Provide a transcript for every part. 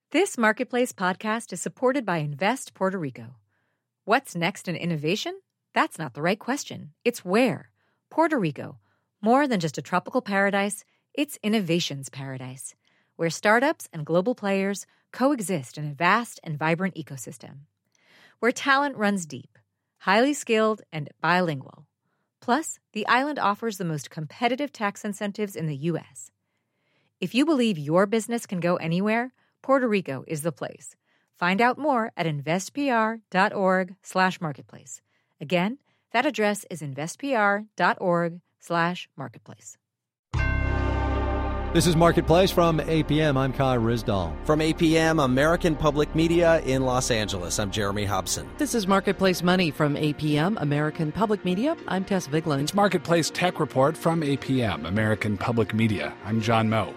This Marketplace podcast is supported by Invest Puerto Rico. What's next in innovation? That's not the right question. It's where. Puerto Rico. More than just a tropical paradise, it's innovation's paradise, where startups and global players coexist in a vast and vibrant ecosystem. Where talent runs deep, highly skilled, and bilingual. Plus, the island offers the most competitive tax incentives in the U.S. If you believe your business can go anywhere, Puerto Rico is the place. Find out more at investpr.org/marketplace. Again, that address is investpr.org/marketplace. This is Marketplace from APM. I'm Kai Ryssdal. From APM, American Public Media in Los Angeles, I'm Jeremy Hobson. This is Marketplace Money from APM, American Public Media. I'm Tess Vigeland. It's Marketplace Tech Report from APM, American Public Media. I'm John Moe.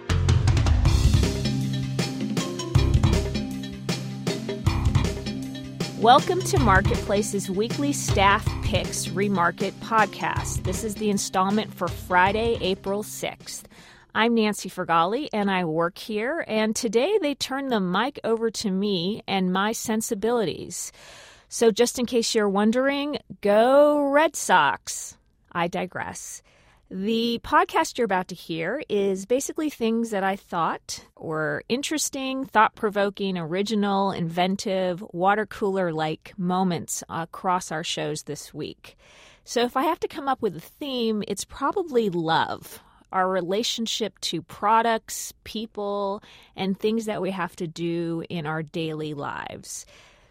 Welcome to Marketplace's weekly Staff Picks Remarket podcast. This is the installment for Friday, April 6th. I'm Nancy Fergali, and I work here, and today they turn the mic over to me and my sensibilities. So just in case you're wondering, go Red Sox. I digress. The podcast you're about to hear is basically things that I thought were interesting, thought-provoking, original, inventive, water cooler-like moments across our shows this week. So if I have to come up with a theme, it's probably love, our relationship to products, people, and things that we have to do in our daily lives.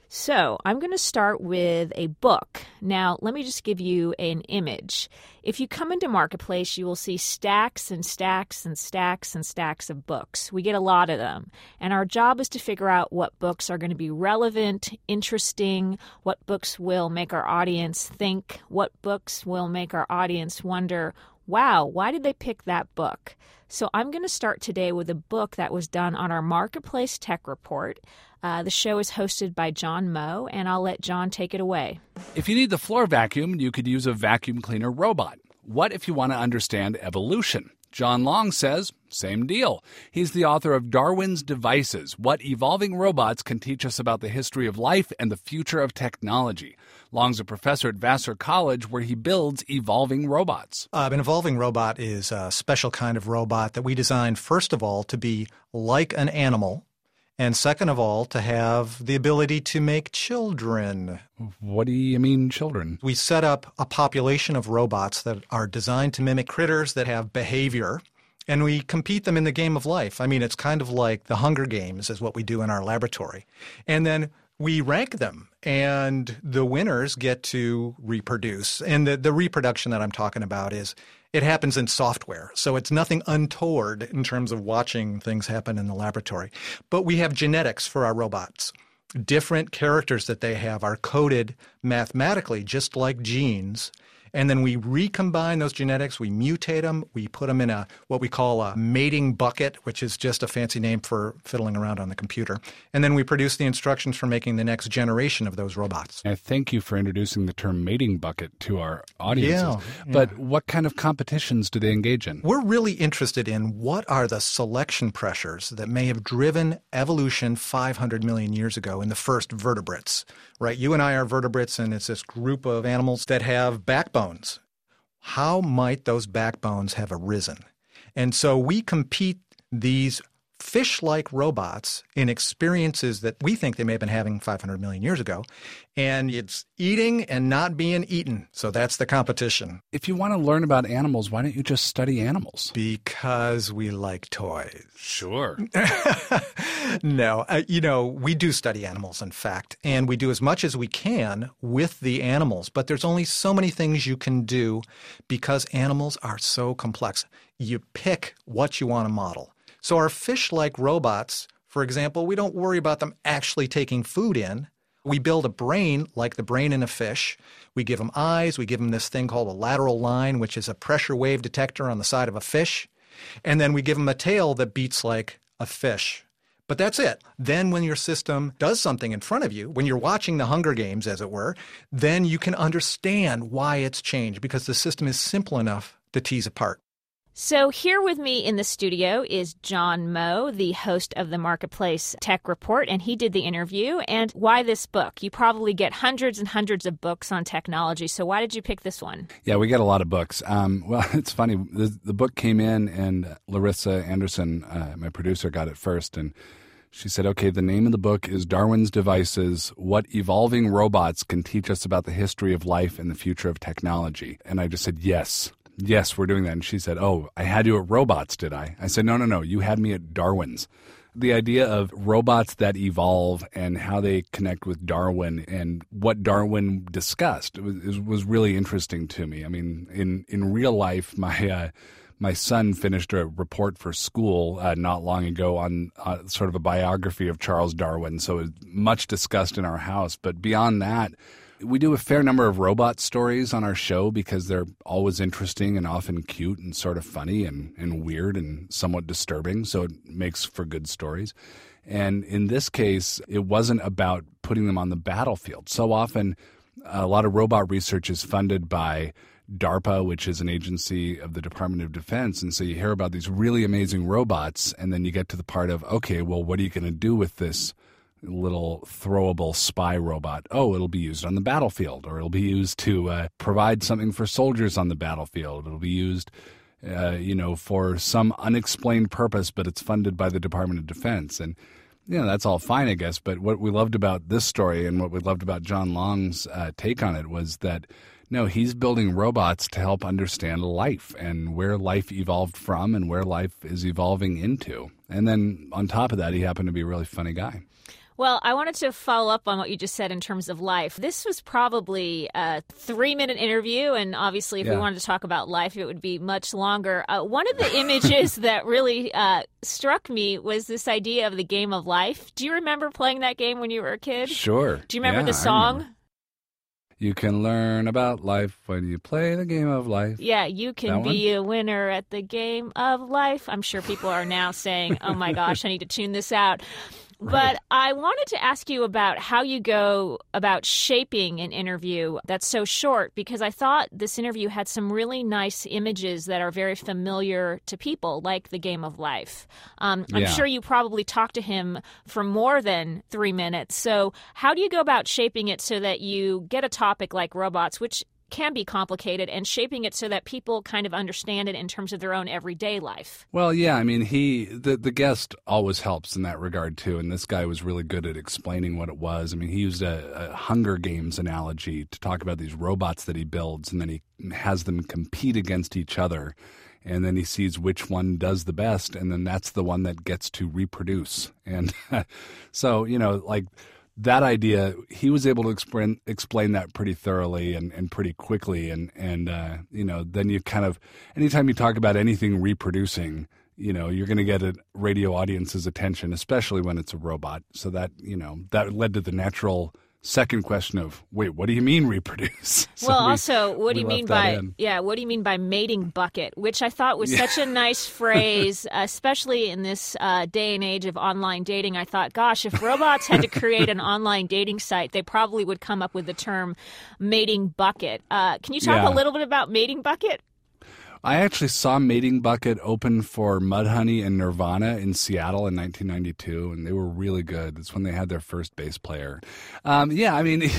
So I'm going to start with a book. Now, let me just give you an image. If you come into Marketplace, you will see stacks and stacks and stacks and stacks of books. We get a lot of them. And our job is to figure out what books are going to be relevant, interesting, what books will make our audience think, what books will make our audience wonder, wow, why did they pick that book? So I'm going to start today with a book that was done on our Marketplace Tech Report. The show is hosted by John Moe, and I'll let John take it away. If you need the floor vacuumed, you could use a vacuum cleaner robot. What if you want to understand evolution? John Long says, same deal. He's the author of Darwin's Devices, What Evolving Robots Can Teach Us About the History of Life and the Future of Technology. Long's a professor at Vassar College where he builds evolving robots. An evolving robot is a special kind of robot that we designed, first of all, to be like an animal, and second of all, to have the ability to make children. What do you mean, children? We set up a population of robots that are designed to mimic critters that have behavior, and we compete them in the game of life. I mean, it's kind of like the Hunger Games is what we do in our laboratory. And then we rank them, and the winners get to reproduce. And the reproduction that I'm talking about is it happens in software, so it's nothing untoward in terms of watching things happen in the laboratory. But we have genetics for our robots. Different characters that they have are coded mathematically, just like genes. And then we recombine those genetics, we mutate them, we put them in what we call a mating bucket, which is just a fancy name for fiddling around on the computer. And then we produce the instructions for making the next generation of those robots. I thank you for introducing the term mating bucket to our audiences. Yeah. But what kind of competitions do they engage in? We're really interested in what are the selection pressures that may have driven evolution 500 million years ago in the first vertebrates, right? You and I are vertebrates, and it's this group of animals that have backbones. How might those backbones have arisen? And so we compete these fish-like robots in experiences that we think they may have been having 500 million years ago. And it's eating and not being eaten. So that's the competition. If you want to learn about animals, why don't you just study animals? Because we like toys. Sure. No, we do study animals, in fact, and we do as much as we can with the animals. But there's only so many things you can do because animals are so complex. You pick what you want to model. So our fish-like robots, for example, we don't worry about them actually taking food in. We build a brain like the brain in a fish. We give them eyes. We give them this thing called a lateral line, which is a pressure wave detector on the side of a fish. And then we give them a tail that beats like a fish. But that's it. Then when your system does something in front of you, when you're watching the Hunger Games, as it were, then you can understand why it's changed because the system is simple enough to tease apart. So here with me in the studio is John Moe, the host of the Marketplace Tech Report, and he did the interview. And why this book? You probably get hundreds and hundreds of books on technology, so why did you pick this one? Yeah, we get a lot of books. Well, it's funny. The book came in, and Larissa Anderson, my producer, got it first, and she said, okay, the name of the book is Darwin's Devices, What Evolving Robots Can Teach Us About the History of Life and the Future of Technology. And I just said, yes, we're doing that. And she said, oh, I had you at robots, did I? I said, no, you had me at Darwin's. The idea of robots that evolve and how they connect with Darwin and what Darwin discussed was really interesting to me. I mean, in real life, my son finished a report for school not long ago on sort of a biography of Charles Darwin, so it's much discussed in our house. But beyond that, we do a fair number of robot stories on our show because they're always interesting and often cute and sort of funny and weird and somewhat disturbing, so it makes for good stories. And in this case, it wasn't about putting them on the battlefield. So often, a lot of robot research is funded by DARPA, which is an agency of the Department of Defense. And so you hear about these really amazing robots, and then you get to the part of, okay, well, what are you going to do with this little throwable spy robot? Oh, it'll be used on the battlefield, or it'll be used to provide something for soldiers on the battlefield. It'll be used, for some unexplained purpose, but it's funded by the Department of Defense. And that's all fine, I guess. But what we loved about this story and what we loved about John Long's take on it was that, no, he's building robots to help understand life and where life evolved from and where life is evolving into. And then on top of that, he happened to be a really funny guy. Well, I wanted to follow up on what you just said in terms of life. This was probably a 3-minute interview, and obviously if we wanted to talk about life, it would be much longer. One of the images that really struck me was this idea of the game of life. Do you remember playing that game when you were a kid? Sure. Do you remember the song? You can learn about life when you play the game of life. Yeah, you can be a winner at the game of life. I'm sure people are now saying, oh my gosh, I need to tune this out. Right. But I wanted to ask you about how you go about shaping an interview that's so short, because I thought this interview had some really nice images that are very familiar to people, like the game of life. I'm sure you probably talked to him for more than 3 minutes. So how do you go about shaping it so that you get a topic like robots, which can be complicated, and shaping it so that people kind of understand it in terms of their own everyday life? Well, yeah, I mean, the guest always helps in that regard, too, and this guy was really good at explaining what it was. I mean, he used a Hunger Games analogy to talk about these robots that he builds, and then he has them compete against each other, and then he sees which one does the best, and then that's the one that gets to reproduce. And so, that idea, he was able to explain that pretty thoroughly and pretty quickly. And then you kind of, anytime you talk about anything reproducing, you're going to get a radio audience's attention, especially when it's a robot. So that, that led to the natural second question of, wait, what do you mean reproduce? So what do you mean by mating bucket, which I thought was such a nice phrase, especially in this day and age of online dating. I thought, gosh, if robots had to create an online dating site, they probably would come up with the term mating bucket. Can you talk a little bit about mating bucket? I actually saw Mating Bucket open for Mudhoney and Nirvana in Seattle in 1992, and they were really good. That's when they had their first bass player. I mean,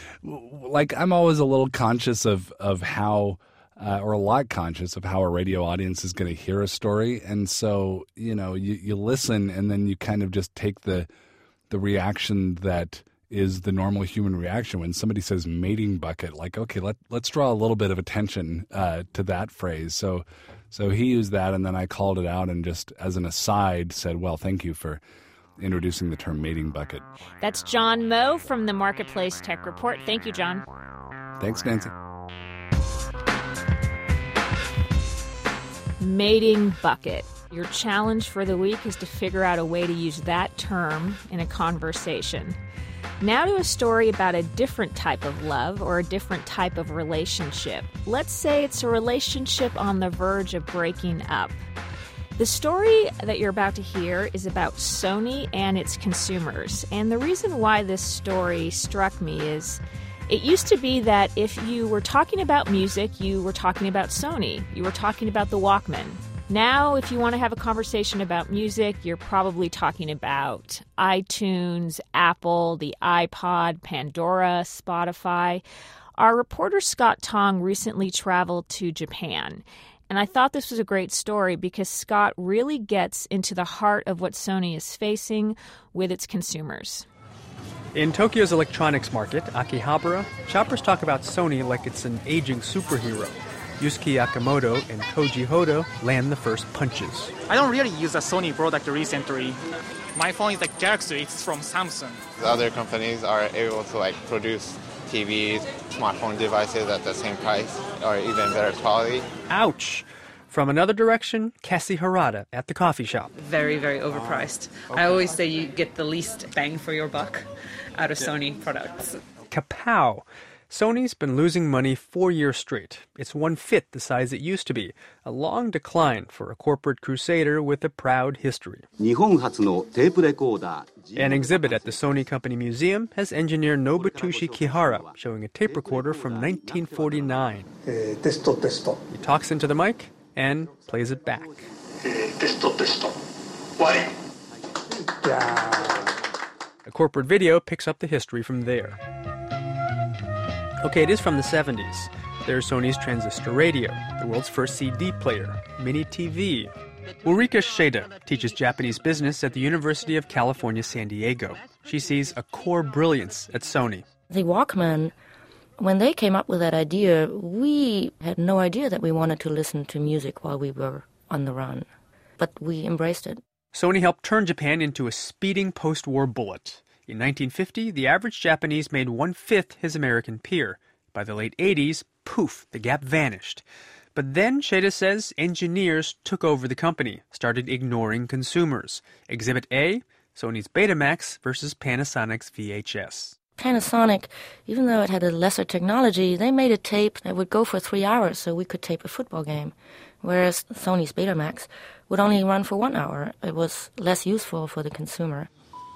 I'm always a little conscious of how, or a lot conscious of how a radio audience is going to hear a story. And so, you listen, and then you kind of just take the reaction that is the normal human reaction when somebody says mating bucket, like, okay, let's draw a little bit of attention to that phrase. So he used that, and then I called it out and just as an aside said, well, thank you for introducing the term mating bucket. That's John Moe from the Marketplace Tech Report. Thank you, John. Thanks, Nancy. Mating bucket. Your challenge for the week is to figure out a way to use that term in a conversation. Now to a story about a different type of love or a different type of relationship. Let's say it's a relationship on the verge of breaking up. The story that you're about to hear is about Sony and its consumers. And the reason why this story struck me is it used to be that if you were talking about music, you were talking about Sony. You were talking about the Walkman. Now, if you want to have a conversation about music, you're probably talking about iTunes, Apple, the iPod, Pandora, Spotify. Our reporter Scott Tong recently traveled to Japan. And I thought this was a great story because Scott really gets into the heart of what Sony is facing with its consumers. In Tokyo's electronics market, Akihabara, shoppers talk about Sony like it's an aging superhero. Yusuke Akamoto and Koji Hodo land the first punches. I don't really use a Sony product recently. My phone is like Galaxy, it's from Samsung. The other companies are able to produce TVs, smartphone devices at the same price or even better quality. Ouch! From another direction, Cassie Harada at the coffee shop. Very, very overpriced. Okay. I always say you get the least bang for your buck out of Sony products. Kapow! Sony's been losing money 4 years straight. It's 1/5 the size it used to be, a long decline for a corporate crusader with a proud history. An exhibit at the Sony Company Museum has engineer Nobutoshi Kihara showing a tape recorder from 1949. He talks into the mic and plays it back. A corporate video picks up the history from there. Okay, it is from the 70s. There's Sony's transistor radio, the world's first CD player, mini TV. Ulrika Sheda teaches Japanese business at the University of California, San Diego. She sees a core brilliance at Sony. The Walkman, when they came up with that idea, we had no idea that we wanted to listen to music while we were on the run. But we embraced it. Sony helped turn Japan into a speeding post-war bullet. In 1950, the average Japanese made 1/5 his American peer. By the late 80s, poof, the gap vanished. But then, Sheda says, engineers took over the company, started ignoring consumers. Exhibit A, Sony's Betamax versus Panasonic's VHS. Panasonic, even though it had a lesser technology, they made a tape that would go for 3 hours so we could tape a football game. Whereas Sony's Betamax would only run for 1 hour. It was less useful for the consumer.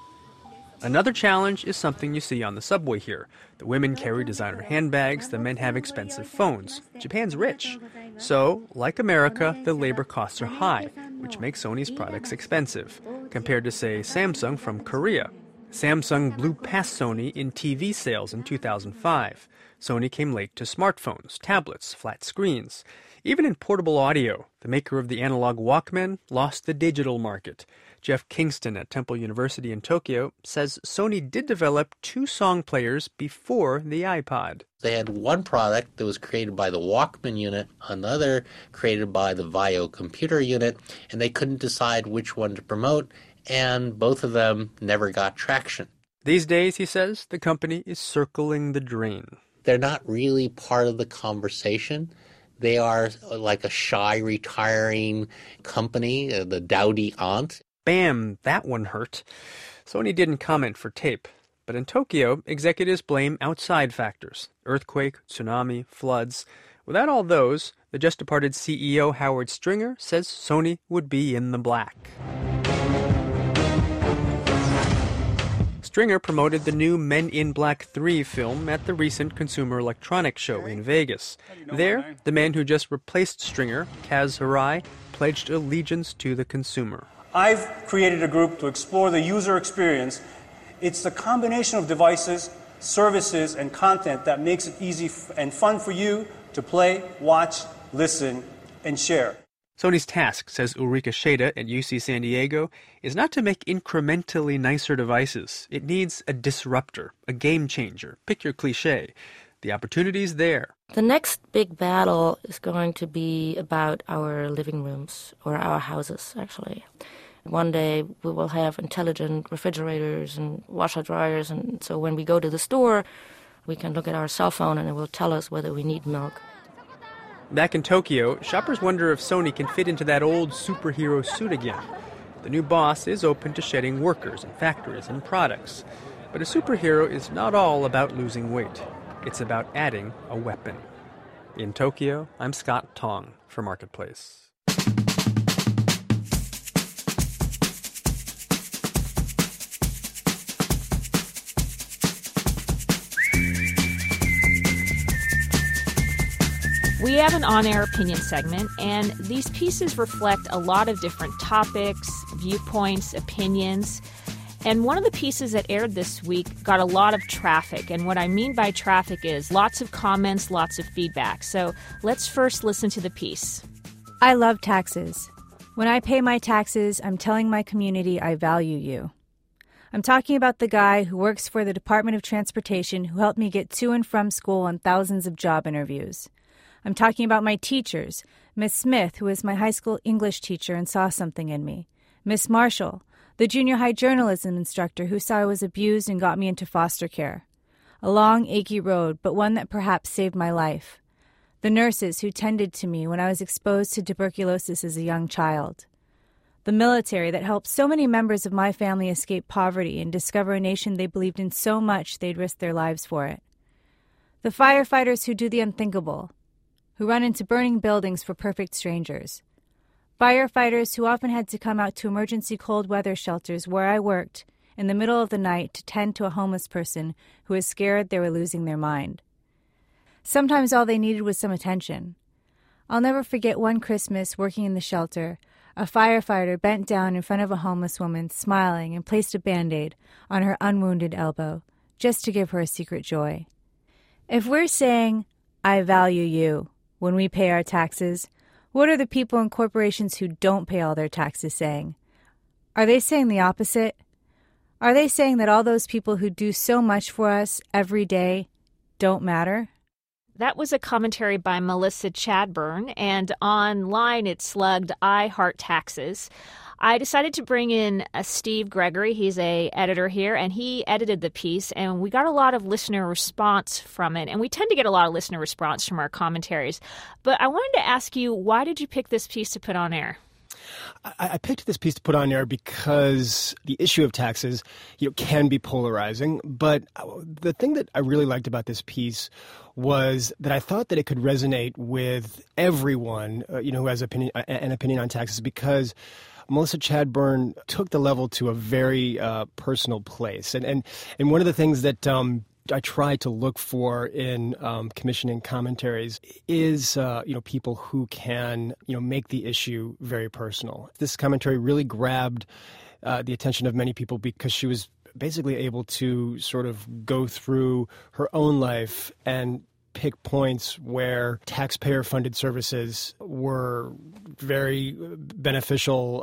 Another challenge is something you see on the subway here. The women carry designer handbags, the men have expensive phones. Japan's rich. So, like America, the labor costs are high, which makes Sony's products expensive, compared to, say, Samsung from Korea. Samsung blew past Sony in TV sales in 2005. Sony came late to smartphones, tablets, flat screens. Even in portable audio, the maker of the analog Walkman lost the digital market. Jeff Kingston at Temple University in Tokyo says Sony did develop 2 song players before the iPod. They had one product that was created by the Walkman unit, another created by the VAIO computer unit, and they couldn't decide which one to promote, and both of them never got traction. These days, he says, the company is circling the drain. They're not really part of the conversation. They are like a shy, retiring company, the dowdy aunt. Bam, that one hurt. Sony didn't comment for tape. But in Tokyo, executives blame outside factors. Earthquake, tsunami, floods. Without all those, the just-departed CEO Howard Stringer says Sony would be in the black. Stringer promoted the new Men in Black 3 film at the recent Consumer Electronics Show in Vegas. There, the man who just replaced Stringer, Kaz Hirai, pledged allegiance to the consumer. I've created a group to explore the user experience. It's the combination of devices, services, and content that makes it easy and fun for you to play, watch, listen, and share. Sony's task, says Ulrika Sheda at UC San Diego, is not to make incrementally nicer devices. It needs a disruptor, a game changer. Pick your cliche. The opportunity's there. The next big battle is going to be about our living rooms, or our houses, actually. One day we will have intelligent refrigerators and washer dryers, and so when we go to the store, we can look at our cell phone and it will tell us whether we need milk. Back in Tokyo, shoppers wonder if Sony can fit into that old superhero suit again. The new boss is open to shedding workers and factories and products. But a superhero is not all about losing weight. It's about adding a weapon. In Tokyo, I'm Scott Tong for Marketplace. We have an on-air opinion segment, and these pieces reflect a lot of different topics, viewpoints, opinions. And one of the pieces that aired this week got a lot of traffic. And what I mean by traffic is lots of comments, lots of feedback. So let's first listen to the piece. I love taxes. When I pay my taxes, I'm telling my community I value you. I'm talking about the guy who works for the Department of Transportation who helped me get to and from school on thousands of job interviews. I'm talking about my teachers, Miss Smith, who is my high school English teacher and saw something in me, Miss Marshall, the junior high journalism instructor who saw I was abused and got me into foster care. A long, achy road, but one that perhaps saved my life. The nurses who tended to me when I was exposed to tuberculosis as a young child. The military that helped so many members of my family escape poverty and discover a nation they believed in so much they'd risk their lives for it. The firefighters who do the unthinkable, who run into burning buildings for perfect strangers. Firefighters who often had to come out to emergency cold weather shelters where I worked in the middle of the night to tend to a homeless person who was scared they were losing their mind. Sometimes all they needed was some attention. I'll never forget one Christmas working in the shelter. A firefighter bent down in front of a homeless woman, smiling, and placed a Band-Aid on her unwounded elbow, just to give her a secret joy. If we're saying, I value you, when we pay our taxes, what are the people and corporations who don't pay all their taxes saying? Are they saying the opposite? Are they saying that all those people who do so much for us every day don't matter? That was a commentary by Melissa Chadburn, and online it slugged I Heart Taxes. I decided to bring in Steve Gregory. He's an editor here, and he edited the piece, and we got a lot of listener response from it. And we tend to get a lot of listener response from our commentaries. But I wanted to ask you, why did you pick this piece to put on air? I picked this piece to put on air because the issue of taxes, can be polarizing. But the thing that I really liked about this piece was that I thought that it could resonate with everyone, who has an opinion on taxes, because Melissa Chadburn took the level to a very personal place. And one of the things that I try to look for in commissioning commentaries is, people who can, make the issue very personal. This commentary really grabbed the attention of many people because she was basically able to sort of go through her own life and pick points where taxpayer-funded services were very beneficial,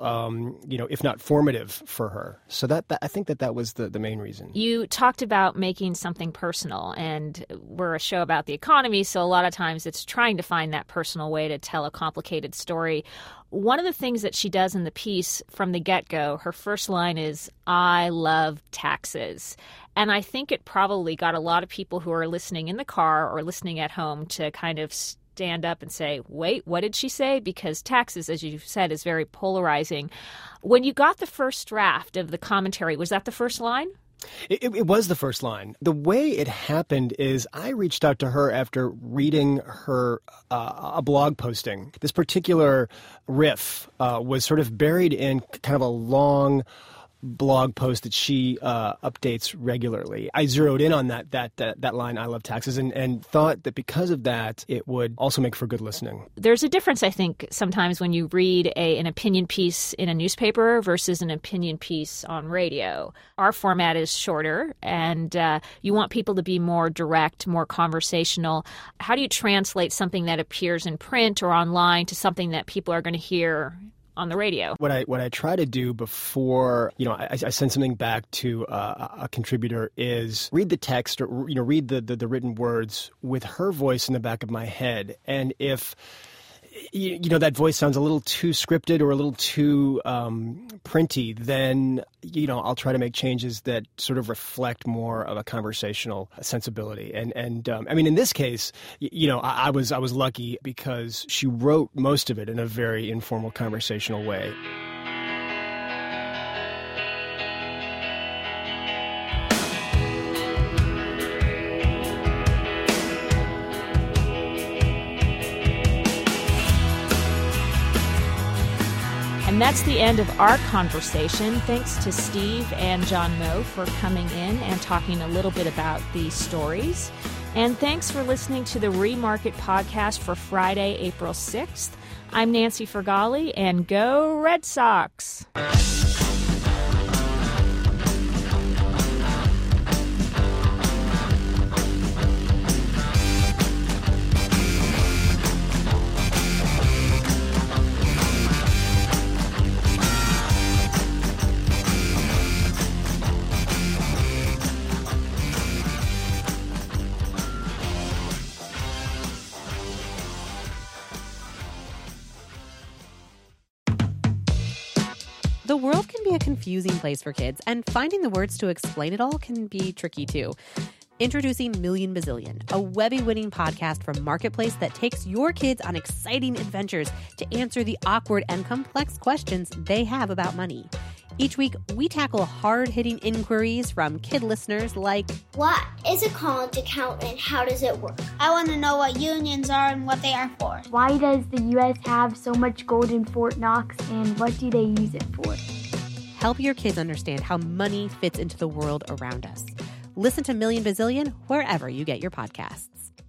if not formative for her. So that I think that was the main reason. You talked about making something personal, and we're a show about the economy, so a lot of times it's trying to find that personal way to tell a complicated story. One of the things that she does in the piece from the get-go, her first line is, I love taxes. And I think it probably got a lot of people who are listening in the car or listening at home to kind of stand up and say, wait, what did she say? Because taxes, as you said, is very polarizing. When you got the first draft of the commentary, was that the first line? It was the first line. The way it happened is I reached out to her after reading her a blog posting. This particular riff was sort of buried in kind of a long blog post that she updates regularly. I zeroed in on that line, I love taxes, and thought that because of that, it would also make for good listening. There's a difference, I think, sometimes when you read an opinion piece in a newspaper versus an opinion piece on radio. Our format is shorter, and you want people to be more direct, more conversational. How do you translate something that appears in print or online to something that people are going to hear on the radio? What I try to do before I send something back to a contributor is read the text or read the written words with her voice in the back of my head, and if that voice sounds a little too scripted or a little too printy, then I'll try to make changes that sort of reflect more of a conversational sensibility. And in this case, I was lucky because she wrote most of it in a very informal, conversational way. And that's the end of our conversation. Thanks to Steve and John Moe for coming in and talking a little bit about these stories. And thanks for listening to the Remarket podcast for Friday, April 6th. I'm Nancy Fergali, and go Red Sox! The world can be a confusing place for kids, and finding the words to explain it all can be tricky too. Introducing Million Bazillion, a Webby-winning podcast from Marketplace that takes your kids on exciting adventures to answer the awkward and complex questions they have about money. Each week, we tackle hard-hitting inquiries from kid listeners like, what is a college account and how does it work? I want to know what unions are and what they are for. Why does the U.S. have so much gold in Fort Knox, and what do they use it for? Help your kids understand how money fits into the world around us. Listen to Million Bazillion wherever you get your podcasts.